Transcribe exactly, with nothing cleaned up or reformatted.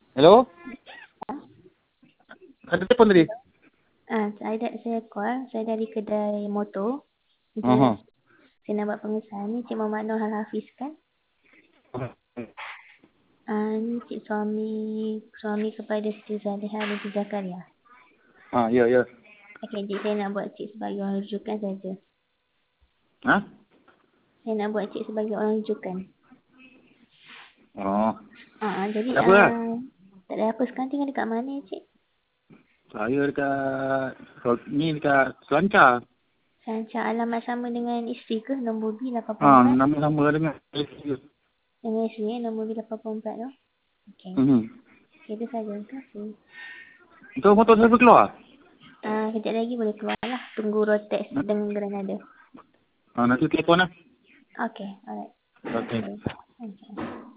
Hello? Ada telefon tadi? Ah, saya, dah, saya call. Saya dari kedai motor. Aha. Just, saya nak buat pengesahan ni. Cik Muhammad Nur Al-Hafiz kan? Ah, ni cik suami suami kepada Siti Zaliha binti Zakaria. Ha, ya, ya. Okey, cik saya nak buat cik sebagai orang rujukan saja. Ha? Saya nak buat cik sebagai orang rujukan. Oh. Ah, ah, jadi Tak apa lah. ah, tak ada apa. Sekarang tinggal dekat mana cik? Saya dekat, ni dekat Selancar. Sancak alamat sama dengan isteri ke? Nombor B lapan puluh Ha, empat. nama-nama dengan. Dengan isteri eh? Nombor B lapan puluh empat tu. Okey. Hmm. Okey, itu saja. Terima kasih. Itu motor saya keluar? Ah, kejap lagi boleh keluar lah. Tunggu Rotex dengan Granada. Ha, nanti telefon lah. Okay, alright. Okey. Okay. Okay.